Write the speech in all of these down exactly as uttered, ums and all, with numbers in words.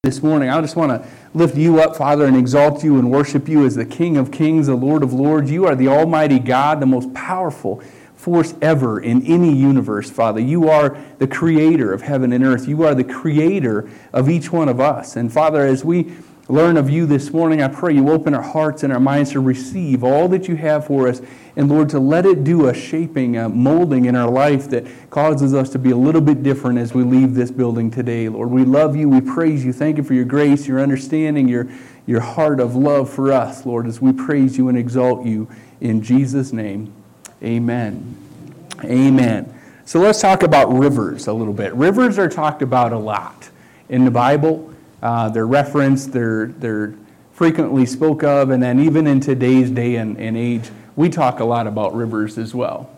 This morning, I just want to lift you up, Father, and exalt you and worship you as the King of Kings, the Lord of Lords. You are the Almighty God, the most powerful force ever in any universe, Father. You are the creator of heaven and earth. You are the creator of each one of us. And Father, as we learn of you this morning, I pray you open our hearts and our minds to receive all that you have for us. And Lord, to let it do a shaping, a molding in our life that causes us to be a little bit different as we leave this building today. Lord, we love you. We praise you. Thank you for your grace, your understanding, your, your heart of love for us, Lord, as we praise you and exalt you. In Jesus' name, amen. Amen. So let's talk about rivers a little bit. Rivers are talked about a lot in the Bible. Uh, they're referenced, they're, they're frequently spoke of, and then even in today's day and, and age, we talk a lot about rivers as well.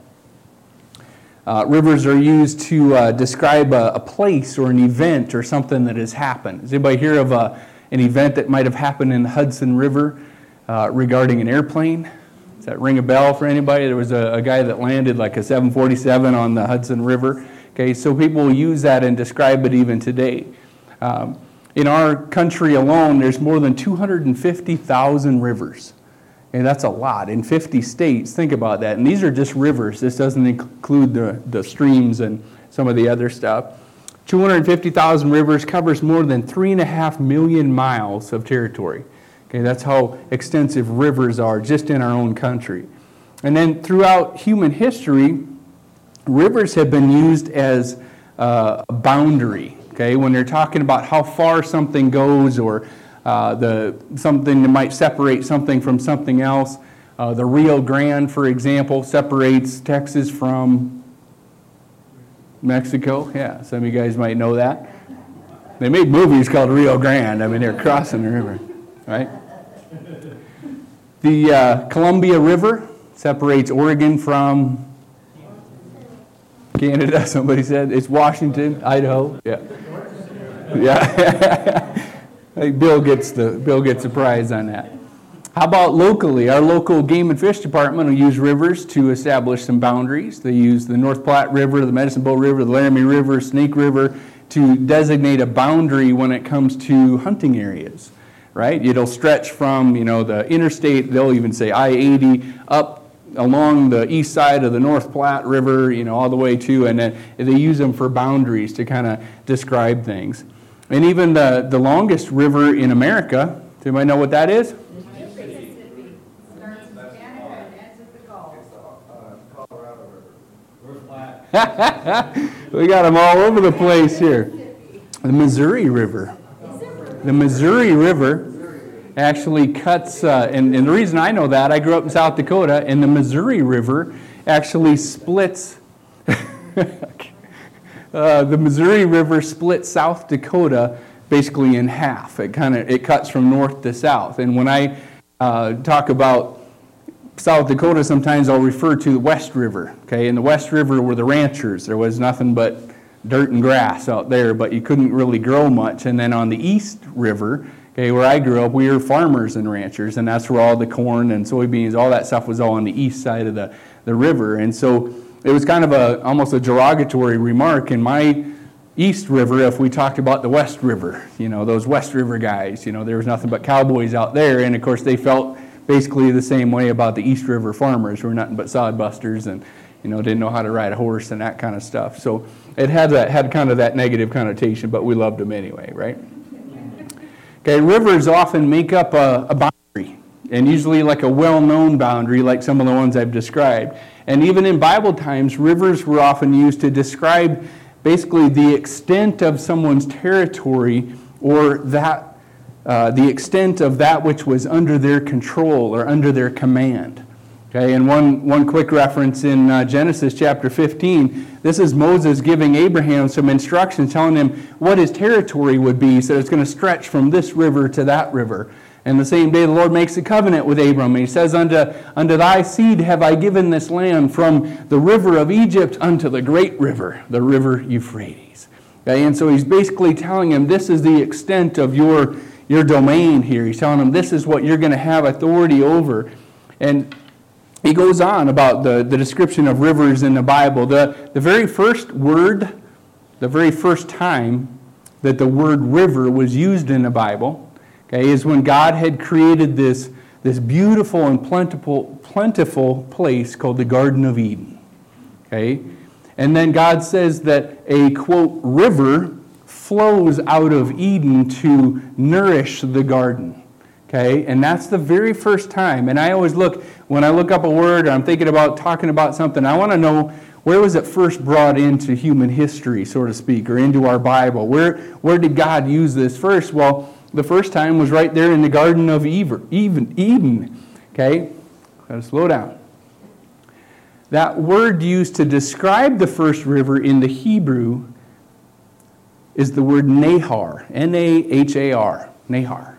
Uh, rivers are used to uh, describe a, a place or an event or something that has happened. Does anybody hear of a, an event that might have happened in the Hudson River uh, regarding an airplane? Does that ring a bell for anybody? There was a, a guy that landed like a seven forty-seven on the Hudson River. Okay, so people will use that and describe it even today. Um, in our country alone, there's more than two hundred fifty thousand rivers. And that's a lot in fifty states. Think about that. And these are just rivers. This doesn't include the, the streams and some of the other stuff. two hundred fifty thousand rivers covers more than three and a half million miles of territory. Okay, that's how extensive rivers are just in our own country. And then throughout human history, rivers have been used as uh, a boundary. Okay, when they're talking about how far something goes or Uh, the something that might separate something from something else. Uh, the Rio Grande, for example, separates Texas from Mexico. Yeah, some of you guys might know that. They made movies called Rio Grande. I mean, they're crossing the river, right? The uh, Columbia River separates Oregon from Canada. Somebody said it's Washington, Idaho. Yeah, yeah. I think Bill gets the Bill gets the prize on that. How about locally? Our local game and fish department will use rivers to establish some boundaries. They use the North Platte River, the Medicine Bow River, the Laramie River, Snake River to designate a boundary when it comes to hunting areas, right? It'll stretch from, you know, the interstate, they'll even say I eighty, up along the east side of the North Platte River, you know, all the way to, and then they use them for boundaries to kind of describe things. And even the, the longest river in America, does anybody know what that is? Mississippi. Starts in Canada and ends at the Gulf. It's the uh, Colorado River. North We got them all over the place here. The Missouri River. The Missouri River actually cuts, uh, and, and the reason I know that, I grew up in South Dakota, and the Missouri River actually splits Uh, the Missouri River splits South Dakota basically in half. It kind of it cuts from north to south. And when I uh, talk about South Dakota, sometimes I'll refer to the West River. Okay, and the West River were the ranchers. There was nothing but dirt and grass out there, but you couldn't really grow much. And then on the East River, okay, where I grew up, we were farmers and ranchers, and that's where all the corn and soybeans, all that stuff was all on the east side of the, the river. And so it was kind of a almost a derogatory remark in my East River if we talked about the West River. You know, those West River guys, you know, there was nothing but cowboys out there. And, of course, they felt basically the same way about the East River farmers who were nothing but sodbusters and, you know, didn't know how to ride a horse and that kind of stuff. So it had that had kind of that negative connotation, but we loved them anyway, right? Okay, rivers often make up a, a boundary, and usually like a well-known boundary like some of the ones I've described. And even in Bible times, rivers were often used to describe basically the extent of someone's territory or that uh, the extent of that which was under their control or under their command. Okay, and one, one quick reference in uh, Genesis chapter fifteen, this is Moses giving Abraham some instructions, telling him what his territory would be, so it's going to stretch from this river to that river. And the same day the Lord makes a covenant with Abram. And he says, unto, unto thy seed have I given this land from the river of Egypt unto the great river, the river Euphrates. Okay, and so he's basically telling him this is the extent of your, your domain here. He's telling him this is what you're going to have authority over. And he goes on about the, the description of rivers in the Bible. The, the very first word, the very first time that the word river was used in the Bible, okay, is when God had created this, this beautiful and plentiful, plentiful place called the Garden of Eden. Okay? And then God says that a, quote, river flows out of Eden to nourish the garden. Okay? And that's the very first time. And I always look, when I look up a word or I'm thinking about talking about something, I want to know, where was it first brought into human history, so to speak, or into our Bible? Where, where did God use this first? Well, the first time was right there in the Garden of Eden. Okay? Gotta slow down. That word used to describe the first river in the Hebrew is the word Nahar, N A H A R, Nahar.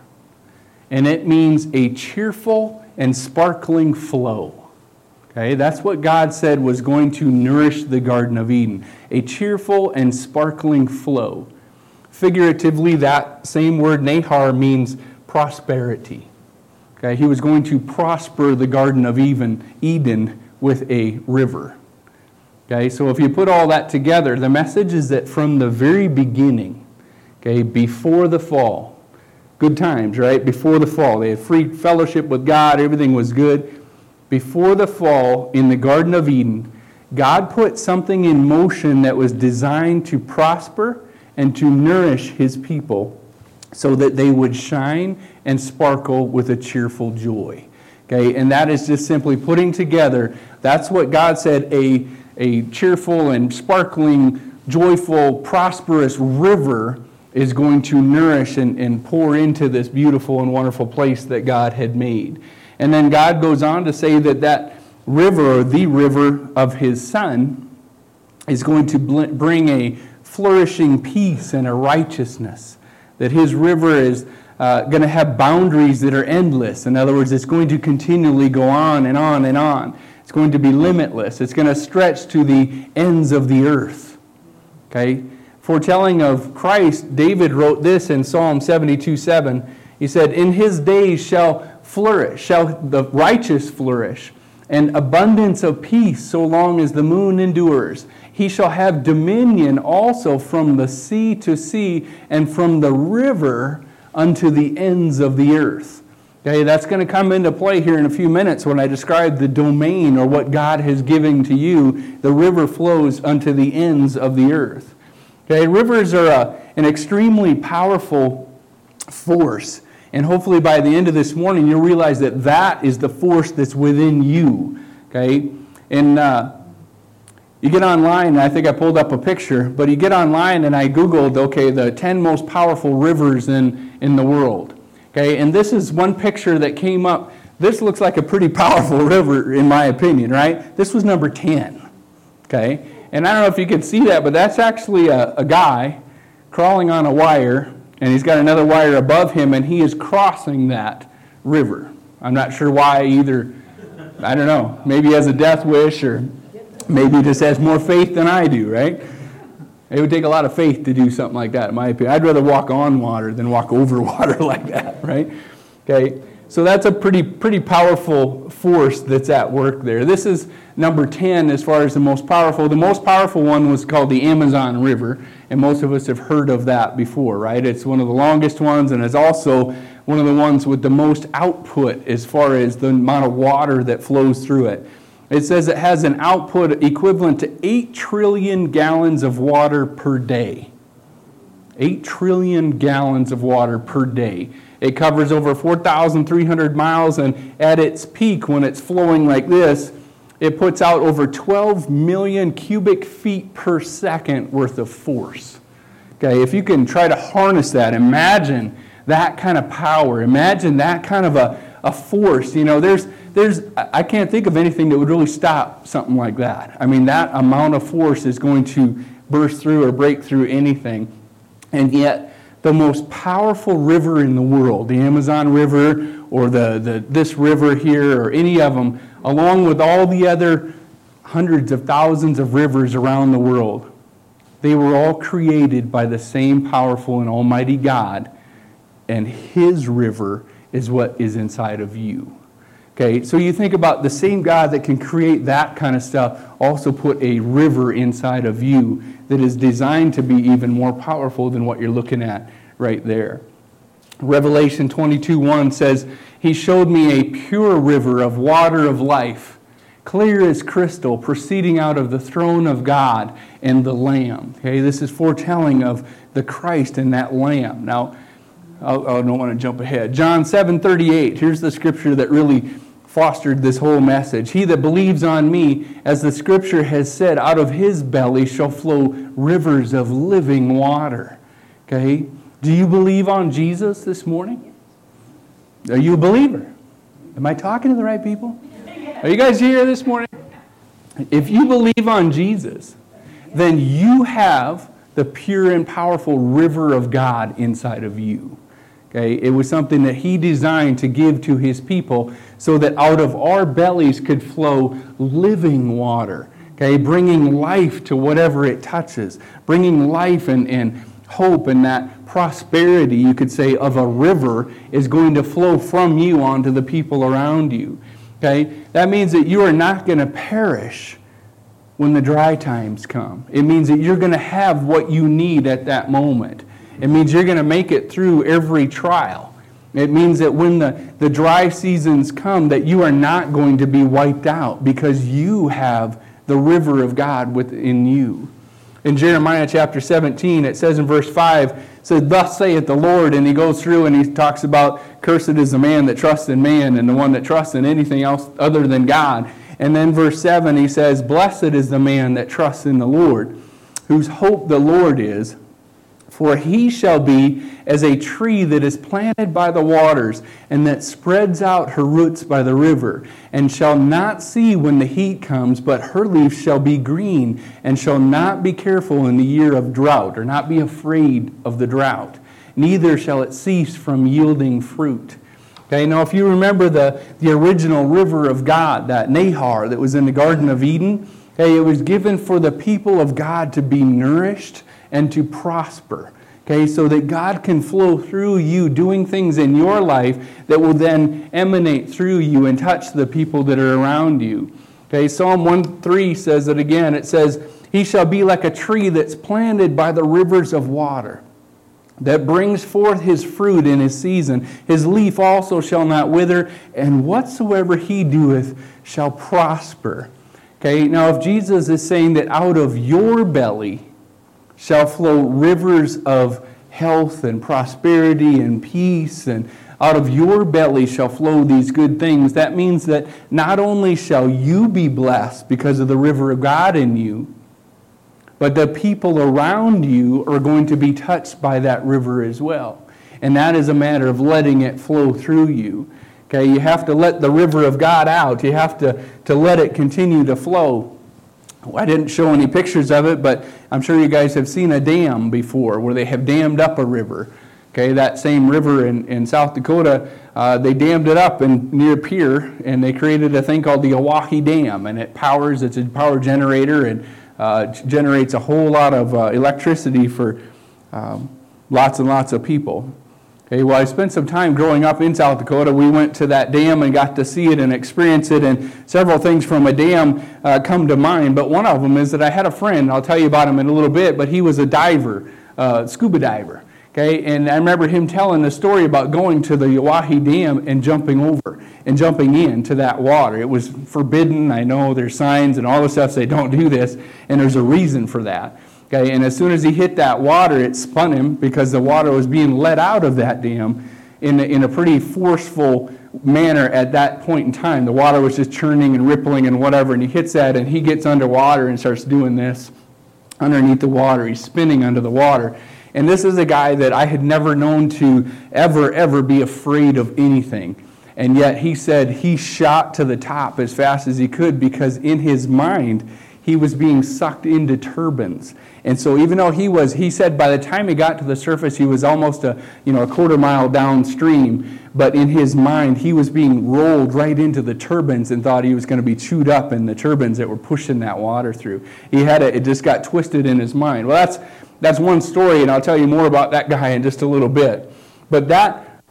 And it means a cheerful and sparkling flow. Okay, that's what God said was going to nourish the Garden of Eden, a cheerful and sparkling flow. Figuratively, that same word Nahar means prosperity. Okay, he was going to prosper the Garden of Eden with a river. Okay, so if you put all that together, the message is that from the very beginning, okay, before the fall, good times, right? Before the fall, they had free fellowship with God, everything was good. Before the fall, in the Garden of Eden, God put something in motion that was designed to prosper and to nourish his people so that they would shine and sparkle with a cheerful joy. Okay, and that is just simply putting together, that's what God said, a, a cheerful and sparkling, joyful, prosperous river is going to nourish and, and pour into this beautiful and wonderful place that God had made. And then God goes on to say that that river, or the river of his Son, is going to bring a flourishing peace and a righteousness. That his river is uh, going to have boundaries that are endless. In other words, it's going to continually go on and on and on. It's going to be limitless. It's going to stretch to the ends of the earth. Okay? Foretelling of Christ, David wrote this in Psalm seventy-two seven. He said, "In his days shall flourish, shall the righteous flourish, and abundance of peace so long as the moon endures. He shall have dominion also from the sea to sea, and from the river unto the ends of the earth." Okay, that's going to come into play here in a few minutes when I describe the domain or what God has given to you. The river flows unto the ends of the earth. Okay, rivers are a, an extremely powerful force. And hopefully by the end of this morning, you'll realize that that is the force that's within you. Okay? And uh, you get online, and I think I pulled up a picture, but you get online and I Googled, okay, the ten most powerful rivers in, in the world. Okay? And this is one picture that came up. This looks like a pretty powerful river, in my opinion, right? This was number ten. Okay? And I don't know if you can see that, but that's actually a, a guy crawling on a wire, and he's got another wire above him, and he is crossing that river. I'm not sure why either. I don't know. Maybe he has a death wish, or maybe he just has more faith than I do, right? It would take a lot of faith to do something like that, in my opinion. I'd rather walk on water than walk over water like that, right? Okay, so that's a pretty pretty powerful force that's at work there. This is number ten as far as the most powerful. The most powerful one was called the Amazon River, and most of us have heard of that before, right? It's one of the longest ones, and it's also one of the ones with the most output as far as the amount of water that flows through it. It says it has an output equivalent to eight trillion gallons of water per day. eight trillion gallons of water per day. It covers over four thousand three hundred miles, and at its peak, when it's flowing like this, it puts out over twelve million cubic feet per second worth of force. Okay, if you can try to harness that, imagine that kind of power. Imagine that kind of a, a force. You know, there's, there's, I can't think of anything that would really stop something like that. I mean, that amount of force is going to burst through or break through anything. And yet, the most powerful river in the world, the Amazon River or the, the this river here or any of them, along with all the other hundreds of thousands of rivers around the world, they were all created by the same powerful and almighty God, and his river is what is inside of you. Okay, so you think about the same God that can create that kind of stuff also put a river inside of you that is designed to be even more powerful than what you're looking at right there. Revelation twenty-two one says, He showed me a pure river of water of life, clear as crystal, proceeding out of the throne of God and the Lamb. Okay, this is foretelling of the Christ and that Lamb. Now, I don't want to jump ahead. John seven thirty-eight, here's the scripture that really fostered this whole message. He that believes on me, as the scripture has said, out of his belly shall flow rivers of living water. Okay? Do you believe on Jesus this morning? Are you a believer? Am I talking to the right people? Are you guys here this morning? If you believe on Jesus, then you have the pure and powerful river of God inside of you. Okay? It was something that He designed to give to His people so that out of our bellies could flow living water. Okay? Bringing life to whatever it touches. Bringing life and, and hope, and that prosperity, you could say, of a river is going to flow from you onto the people around you. Okay? That means that you are not going to perish when the dry times come. It means that you're going to have what you need at that moment. It means you're going to make it through every trial. It means that when the, the dry seasons come, that you are not going to be wiped out because you have the river of God within you. In Jeremiah chapter seventeen, it says in verse five, it says, Thus saith the Lord, and he goes through and he talks about, Cursed is the man that trusts in man, and the one that trusts in anything else other than God. And then verse seven, he says, Blessed is the man that trusts in the Lord, whose hope the Lord is, for he shall be as a tree that is planted by the waters, and that spreads out her roots by the river, and shall not see when the heat comes, but her leaf shall be green, and shall not be careful in the year of drought, or not be afraid of the drought. Neither shall it cease from yielding fruit. Okay, now if you remember the, the original river of God, that Nahar that was in the Garden of Eden, okay, it was given for the people of God to be nourished and to prosper. Okay, so that God can flow through you doing things in your life that will then emanate through you and touch the people that are around you. Okay, Psalm one three says it again. It says, He shall be like a tree that's planted by the rivers of water, that brings forth his fruit in his season. His leaf also shall not wither, and whatsoever he doeth shall prosper. Okay, now if Jesus is saying that out of your belly shall flow rivers of health and prosperity and peace, and out of your belly shall flow these good things, that means that not only shall you be blessed because of the river of God in you, but the people around you are going to be touched by that river as well. And that is a matter of letting it flow through you. Okay, you have to let the river of God out. You have to, to let it continue to flow. I didn't show any pictures of it, but I'm sure you guys have seen a dam before where they have dammed up a river. Okay, that same river in, in South Dakota, uh, they dammed it up in, near Pierre, and they created a thing called the Oahe Dam, and it powers, it's a power generator, and uh, generates a whole lot of uh, electricity for um, lots and lots of people. Okay, well, I spent some time growing up in South Dakota. We went to that dam and got to see it and experience it, and several things from a dam uh, come to mind. But one of them is that I had a friend, I'll tell you about him in a little bit, but he was a diver, uh, scuba diver. Okay, and I remember him telling the story about going to the Oahe Dam and jumping over and jumping into that water. It was forbidden. I know there's signs and all the stuff say don't do this, and there's a reason for that. Okay, and as soon as he hit that water, it spun him because the water was being let out of that dam in a, in a pretty forceful manner at that point in time. The water was just churning and rippling and whatever, and he hits that and he gets underwater and starts doing this underneath the water. He's spinning under the water. And this is a guy that I had never known to ever, ever be afraid of anything. And yet he said he shot to the top as fast as he could because in his mind, he was being sucked into turbines. And so even though he was, he said by the time he got to the surface, he was almost a, you know, a quarter mile downstream. But in his mind, he was being rolled right into the turbines and thought he was going to be chewed up in the turbines that were pushing that water through. He had a, it just got twisted in his mind. Well, that's that's one story, and I'll tell you more about that guy in just a little bit. But that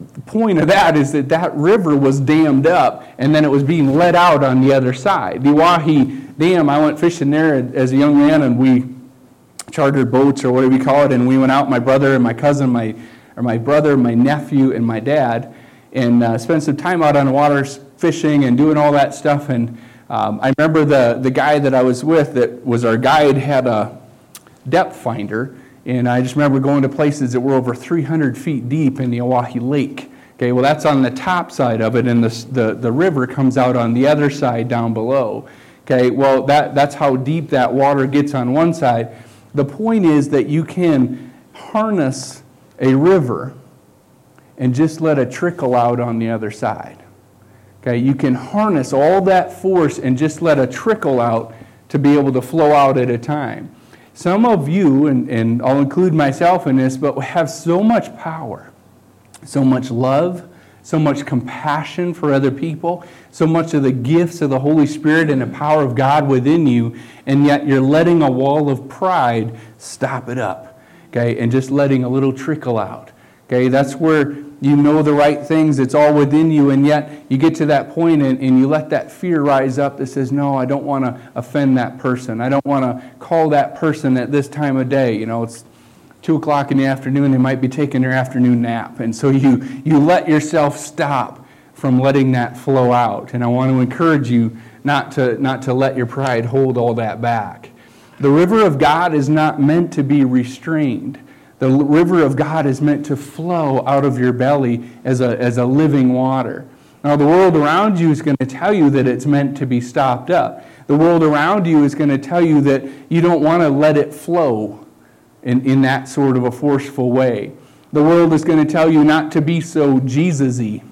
the point of that is that that river was dammed up, and then it was being let out on the other side. The Oahe Dam, I went fishing there as a young man, and we chartered boats or whatever you call it, and we went out, my brother and my cousin, my or my brother, my nephew, and my dad, and uh, spent some time out on the waters fishing and doing all that stuff. And um, I remember the, the guy that I was with that was our guide had a depth finder, and I just remember going to places that were over three hundred feet deep in the Oahe Lake. Okay, well, that's on the top side of it, and the, the, the river comes out on the other side down below. Okay, well, that, that's how deep that water gets on one side. The point is that you can harness a river and just let it trickle out on the other side. Okay, you can harness all that force and just let it trickle out to be able to flow out at a time. Some of you, and, and I'll include myself in this, but have so much power, so much love, so much compassion for other people, so much of the gifts of the Holy Spirit and the power of God within you, and yet you're letting a wall of pride stop it up, okay, and just letting a little trickle out. Okay, that's where you know the right things, it's all within you, and yet you get to that point and, and you let that fear rise up that says, no, I don't want to offend that person. I don't want to call that person at this time of day. You know, it's two o'clock in the afternoon, they might be taking their afternoon nap. And so you, you let yourself stop from letting that flow out. And I want to encourage you not to, not to let your pride hold all that back. The river of God is not meant to be restrained. The river of God is meant to flow out of your belly as a, as a living water. Now, the world around you is going to tell you that it's meant to be stopped up. The world around you is going to tell you that you don't want to let it flow in, in that sort of a forceful way. The world is going to tell you not to be so Jesus-y.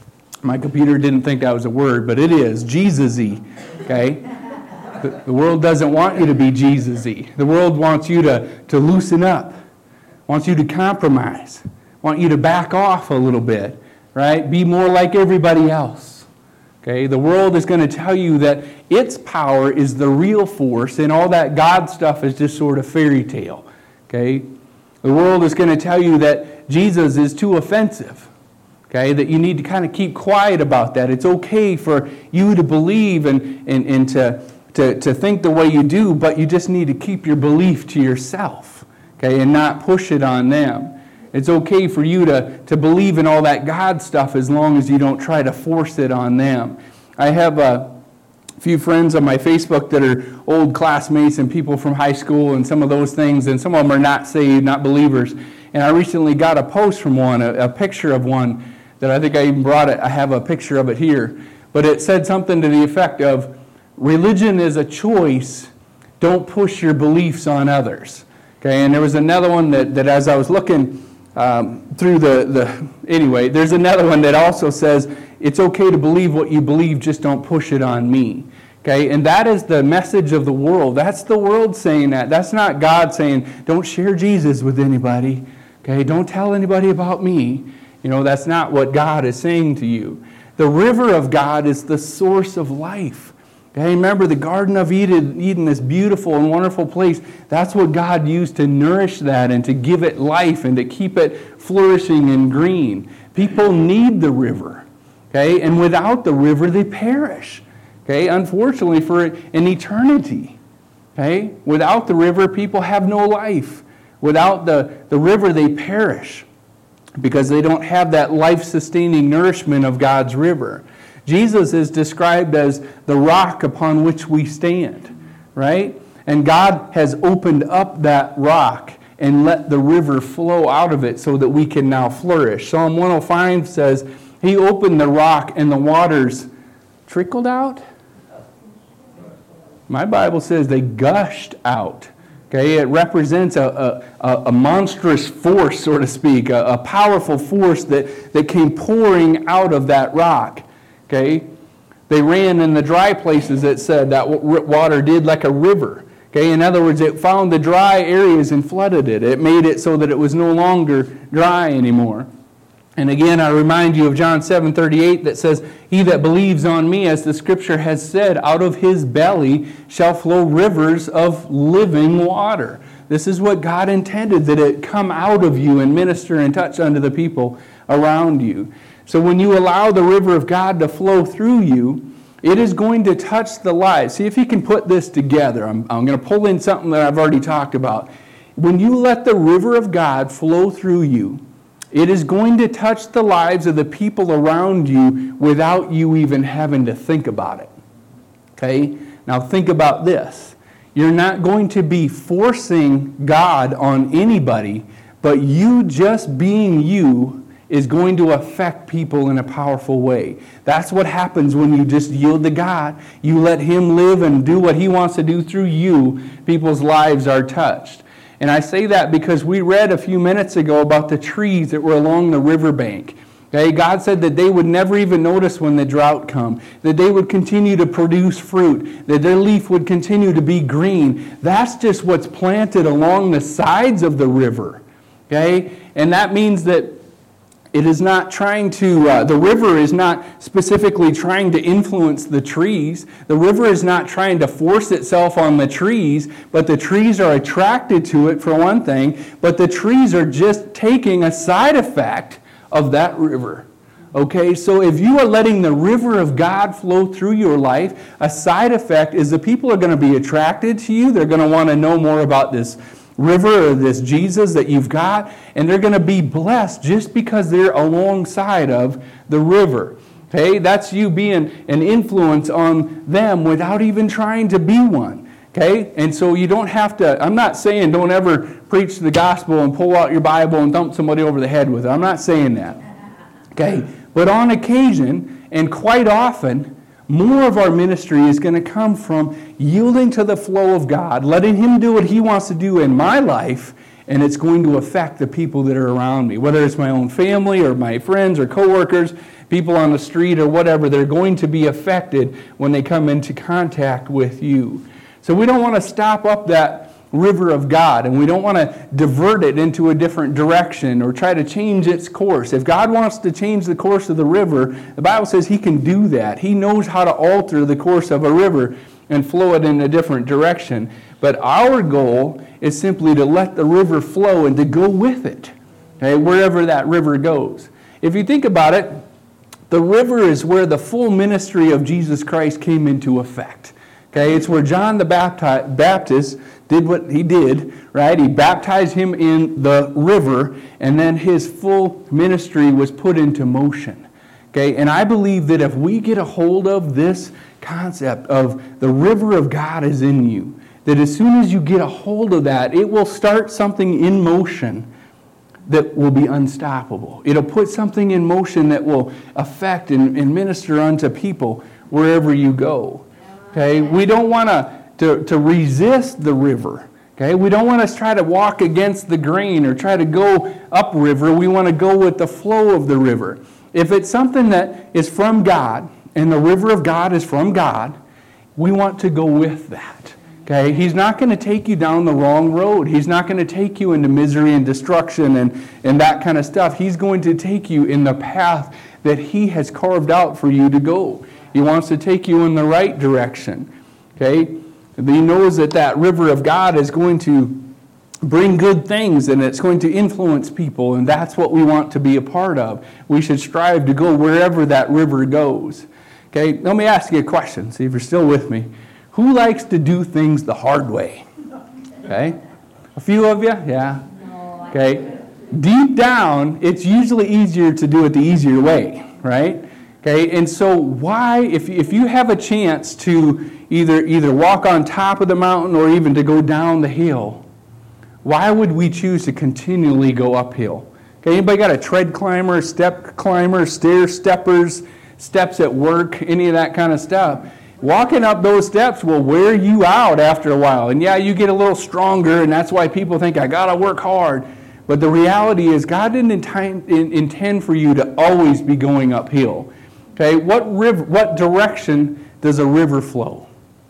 My computer didn't think that was a word, but it is, Jesus-y, okay? The, the world doesn't want you to be Jesus-y. The world wants you to, to loosen up, wants you to compromise, want you to back off a little bit, right? Be more like everybody else, okay? The world is going to tell you that its power is the real force and all that God stuff is just sort of fairy tale, okay? The world is going to tell you that Jesus is too offensive, okay? That you need to kind of keep quiet about that. It's okay for you to believe and, and, and to, to, to think the way you do, but you just need to keep your belief to yourself, okay, and not push it on them. It's okay for you to, to believe in all that God stuff as long as you don't try to force it on them. I have a few friends on my Facebook that are old classmates and people from high school and some of those things, and some of them are not saved, not believers. And I recently got a post from one, a, a picture of one that I think I even brought it. I have a picture of it here. But it said something to the effect of, religion is a choice, don't push your beliefs on others. Okay, and there was another one that, that as I was looking um, through the, the, anyway, there's another one that also says, it's okay to believe what you believe, just don't push it on me. Okay, and that is the message of the world. That's the world saying that. That's not God saying, don't share Jesus with anybody. Okay, don't tell anybody about me. You know, that's not what God is saying to you. The river of God is the source of life. Okay, remember the Garden of Eden, Eden, this beautiful and wonderful place. That's what God used to nourish that and to give it life and to keep it flourishing and green. People need the river. Okay, and without the river, they perish. Okay, unfortunately, for an eternity. Okay, without the river, people have no life. Without the, the river, they perish because they don't have that life-sustaining nourishment of God's river. Jesus is described as the rock upon which we stand, right? And God has opened up that rock and let the river flow out of it so that we can now flourish. Psalm one oh five says, He opened the rock and the waters trickled out. My Bible says they gushed out. Okay, it represents a, a, a monstrous force, so to speak, a, a powerful force that, that came pouring out of that rock. Okay, they ran in the dry places, it said, that water did like a river. Okay, in other words, it found the dry areas and flooded it. It made it so that it was no longer dry anymore. And again, I remind you of John seven thirty-eight that says, He that believes on me, as the Scripture has said, out of his belly shall flow rivers of living water. This is what God intended, that it come out of you and minister and touch unto the people around you. So when you allow the river of God to flow through you, it is going to touch the lives. See if you can put this together. I'm, I'm going to pull in something that I've already talked about. When you let the river of God flow through you, it is going to touch the lives of the people around you without you even having to think about it. Okay? Now think about this. You're not going to be forcing God on anybody, but you just being you is going to affect people in a powerful way. That's what happens when you just yield to God. You let Him live and do what He wants to do through you. People's lives are touched. And I say that because we read a few minutes ago about the trees that were along the riverbank. Okay, God said that they would never even notice when the drought come, that they would continue to produce fruit, that their leaf would continue to be green. That's just what's planted along the sides of the river. Okay, and that means that it is not trying to, uh, the river is not specifically trying to influence the trees. The river is not trying to force itself on the trees, but the trees are attracted to it for one thing, but the trees are just taking a side effect of that river. Okay, so if you are letting the river of God flow through your life, a side effect is the people are going to be attracted to you. They're going to want to know more about this river or this Jesus that you've got, and they're going to be blessed just because they're alongside of the river. Okay, that's you being an influence on them without even trying to be one. Okay, and so you don't have to, I'm not saying don't ever preach the gospel and pull out your Bible and thump somebody over the head with it. I'm not saying that. Okay, but on occasion, and quite often, more of our ministry is going to come from yielding to the flow of God, letting Him do what He wants to do in my life, and it's going to affect the people that are around me. Whether it's my own family or my friends or coworkers, people on the street or whatever, they're going to be affected when they come into contact with you. So we don't want to stop up that river of God, and we don't want to divert it into a different direction or try to change its course. If God wants to change the course of the river, the Bible says He can do that. He knows how to alter the course of a river and flow it in a different direction. But our goal is simply to let the river flow and to go with it, okay, wherever that river goes. If you think about it, the river is where the full ministry of Jesus Christ came into effect. Okay, it's where John the Bapti- Baptist did what he did, right? He baptized him in the river, and then his full ministry was put into motion. Okay, and I believe that if we get a hold of this concept of the river of God is in you, that as soon as you get a hold of that, it will start something in motion that will be unstoppable. It'll put something in motion that will affect and, and minister unto people wherever you go. Okay, we don't want to to to resist the river. Okay, we don't want to try to walk against the grain or try to go upriver. We want to go with the flow of the river. If it's something that is from God and the river of God is from God, we want to go with that. Okay, He's not going to take you down the wrong road. He's not going to take you into misery and destruction and, and that kind of stuff. He's going to take you in the path that He has carved out for you to go. He wants to take you in the right direction. Okay, He knows that that river of God is going to bring good things and it's going to influence people, and that's what we want to be a part of. We should strive to go wherever that river goes. Okay, let me ask you a question, see if you're still with me. Who likes to do things the hard way? Okay, a few of you, yeah. Okay, deep down, it's usually easier to do it the easier way, right? Okay, and so why, if if you have a chance to either either walk on top of the mountain or even to go down the hill, why would we choose to continually go uphill? Okay, anybody got a tread climber, step climber, stair steppers, steps at work, any of that kind of stuff? Walking up those steps will wear you out after a while. And yeah, you get a little stronger, and that's why people think, I got to work hard. But the reality is God didn't intend for you to always be going uphill. Okay, what river, what direction does a river flow?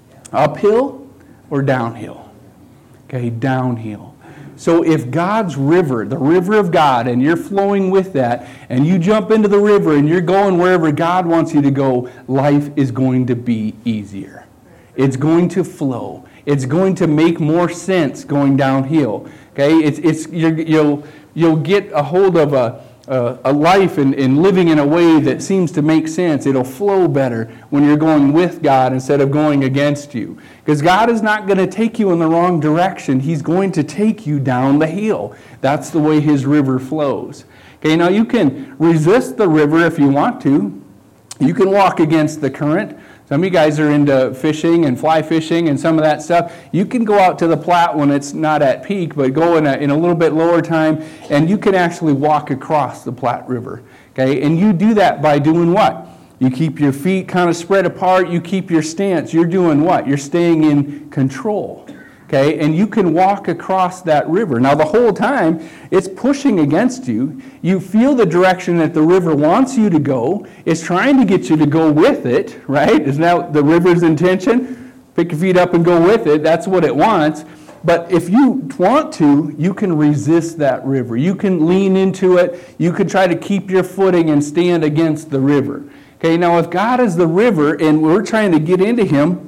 Uphill or downhill? Okay, downhill. So if God's river, the river of God, and you're flowing with that, and you jump into the river and you're going wherever God wants you to go, life is going to be easier. It's going to flow. It's going to make more sense going downhill. Okay, it's it's you're, you'll you'll get a hold of a uh, a life and, and living in a way that seems to make sense. It'll flow better when you're going with God instead of going against you. Because God is not going to take you in the wrong direction. He's going to take you down the hill. That's the way His river flows. Okay, now you can resist the river if you want to. You can walk against the current. Some of you guys are into fishing and fly fishing and some of that stuff. You can go out to the Platte when it's not at peak, but go in a, in a little bit lower time, and you can actually walk across the Platte River. Okay, and you do that by doing what? You keep your feet kind of spread apart. You keep your stance. You're doing what? You're staying in control. Okay, and you can walk across that river. Now, the whole time, it's pushing against you. You feel the direction that the river wants you to go. It's trying to get you to go with it, right? Isn't that the river's intention? Pick your feet up and go with it. That's what it wants. But if you want to, you can resist that river. You can lean into it. You can try to keep your footing and stand against the river. Okay, now if God is the river and we're trying to get into Him,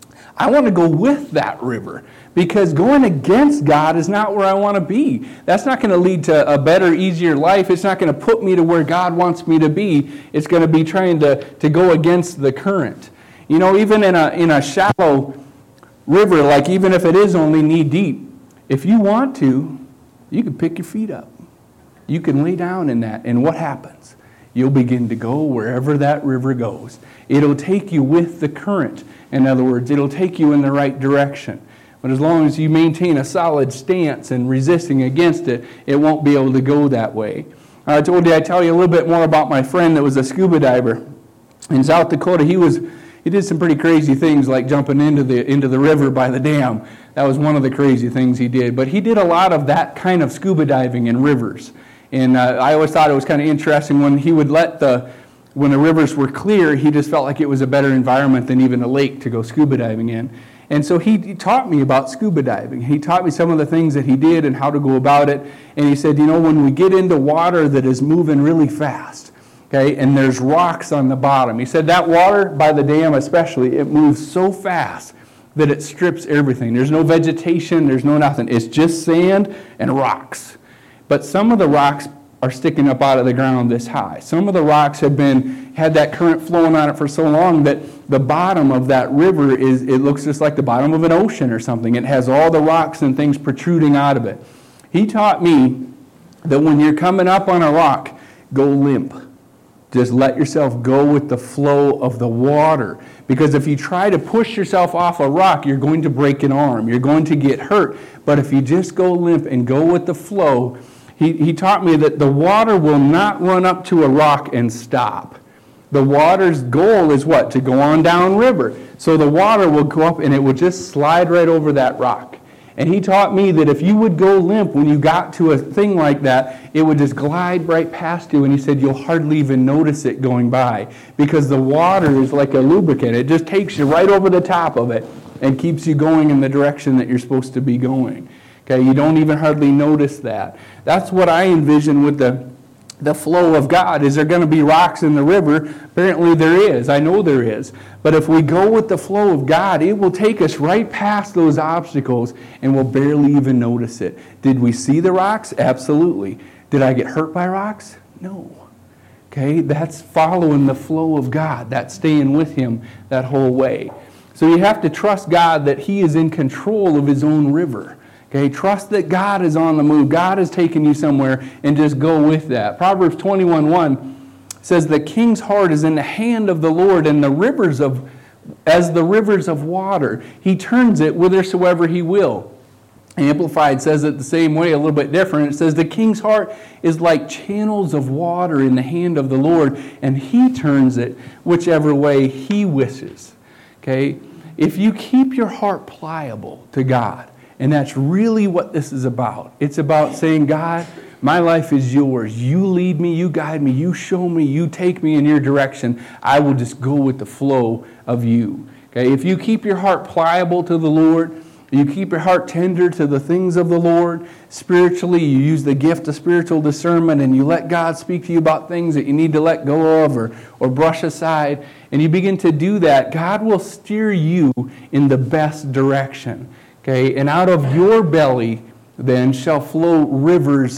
I want to go with that river. Because going against God is not where I want to be. That's not going to lead to a better, easier life. It's not going to put me to where God wants me to be. It's going to be trying to, to go against the current. You know, even in a in a shallow river, like even if it is only knee deep, if you want to, you can pick your feet up. You can lay down in that. And what happens? You'll begin to go wherever that river goes. It'll take you with the current. In other words, it'll take you in the right direction. But as long as you maintain a solid stance and resisting against it, it won't be able to go that way. I told you I'd tell you a little bit more about my friend that was a scuba diver. In South Dakota, he was he did some pretty crazy things like jumping into the into the river by the dam. That was one of the crazy things he did. But he did a lot of that kind of scuba diving in rivers. And uh, I always thought it was kind of interesting when he would let the when the rivers were clear, he just felt like it was a better environment than even a lake to go scuba diving in. And so he, he taught me about scuba diving. He taught me some of the things that he did and how to go about it. And he said, you know, when we get into water that is moving really fast, okay, and there's rocks on the bottom, he said that water, by the dam especially, it moves so fast that it strips everything. There's no vegetation, there's no nothing. It's just sand and rocks. But some of the rocks are sticking up out of the ground this high. Some of the rocks have been had that current flowing on it for so long that the bottom of that river is it looks just like the bottom of an ocean or something. It has all the rocks and things protruding out of it. He taught me that when you're coming up on a rock, go limp. Just let yourself go with the flow of the water. Because if you try to push yourself off a rock, you're going to break an arm. You're going to get hurt. But if you just go limp and go with the flow, He, he taught me that the water will not run up to a rock and stop. The water's goal is what? To go on downriver. So the water will go up and it will just slide right over that rock. And he taught me that if you would go limp when you got to a thing like that, it would just glide right past you. And he said you'll hardly even notice it going by because the water is like a lubricant. It just takes you right over the top of it and keeps you going in the direction that you're supposed to be going. Okay, you don't even hardly notice that. That's what I envision with the, the flow of God. Is there going to be rocks in the river? Apparently there is. I know there is. But if we go with the flow of God, it will take us right past those obstacles and we'll barely even notice it. Did we see the rocks? Absolutely. Did I get hurt by rocks? No. Okay, that's following the flow of God. That's staying with Him that whole way. So you have to trust God that He is in control of His own river. Okay, trust that God is on the move. God is taking you somewhere and just go with that. Proverbs twenty-one one says, the king's heart is in the hand of the Lord and the rivers of, as the rivers of water. He turns it whithersoever He will. Amplified says it the same way, a little bit different. It says, the king's heart is like channels of water in the hand of the Lord, and He turns it whichever way He wishes. Okay, if you keep your heart pliable to God, and that's really what this is about. It's about saying, God, my life is yours. You lead me, you guide me, you show me, you take me in your direction. I will just go with the flow of you. Okay? If you keep your heart pliable to the Lord, you keep your heart tender to the things of the Lord, spiritually, you use the gift of spiritual discernment and you let God speak to you about things that you need to let go of or, or brush aside, and you begin to do that, God will steer you in the best direction. Okay, and out of your belly then shall flow rivers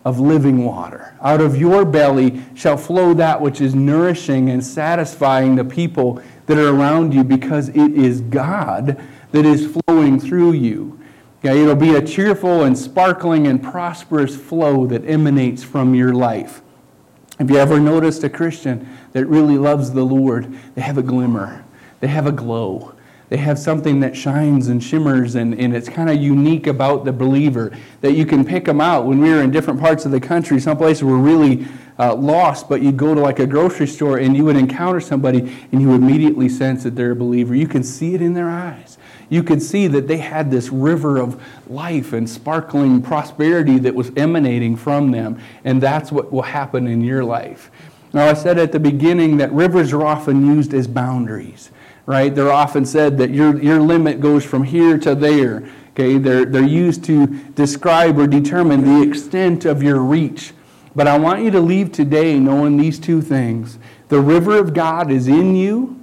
of living water. Out of your belly shall flow that which is nourishing and satisfying the people that are around you, because it is God that is flowing through you. Okay, it'll be a cheerful and sparkling and prosperous flow that emanates from your life. Have you ever noticed a Christian that really loves the Lord? They have a glimmer. They have a glow. They have something that shines and shimmers, and, and it's kind of unique about the believer, that you can pick them out. When we were in different parts of the country, some places were really uh, lost, but you'd go to like a grocery store and you would encounter somebody and you would immediately sense that they're a believer. You can see it in their eyes. You could see that they had this river of life and sparkling prosperity that was emanating from them, and that's what will happen in your life. Now, I said at the beginning that rivers are often used as boundaries. Right? They're often said that your your limit goes from here to there. Okay? They're, they're used to describe or determine the extent of your reach. But I want you to leave today knowing these two things. The river of God is in you,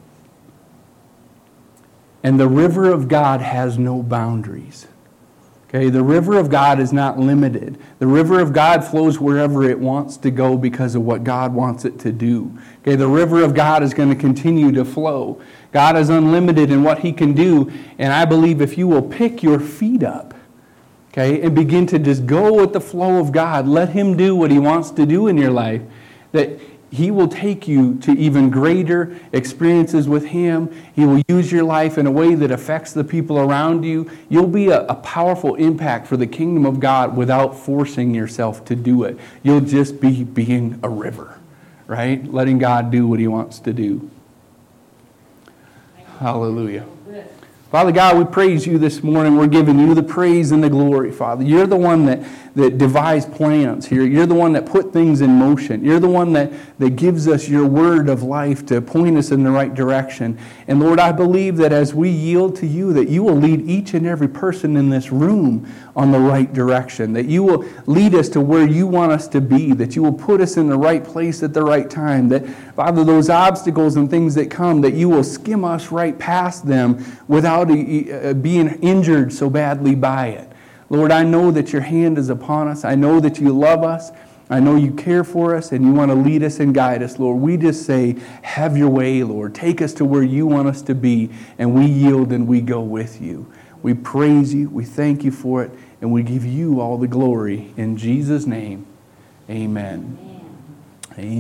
and the river of God has no boundaries. Okay, the river of God is not limited. The river of God flows wherever it wants to go because of what God wants it to do. Okay, the river of God is going to continue to flow. God is unlimited in what He can do, and I believe if you will pick your feet up, okay, and begin to just go with the flow of God, let Him do what He wants to do in your life, that He will take you to even greater experiences with Him. He will use your life in a way that affects the people around you. You'll be a, a powerful impact for the kingdom of God without forcing yourself to do it. You'll just be being a river, right? Letting God do what He wants to do. Hallelujah. Father God, we praise You this morning. We're giving You the praise and the glory, Father. You're the one that, that devised plans here. You're the one that put things in motion. You're the one that, that gives us Your word of life to point us in the right direction. And Lord, I believe that as we yield to You, that You will lead each and every person in this room on the right direction, that You will lead us to where You want us to be, that You will put us in the right place at the right time, that, Father, those obstacles and things that come, that You will skim us right past them without being injured so badly by it. Lord, I know that Your hand is upon us. I know that You love us. I know You care for us and You want to lead us and guide us, Lord. We just say, have Your way, Lord. Take us to where You want us to be, and we yield and we go with You. We praise You. We thank You for it, and we give You all the glory. In Jesus' name, amen.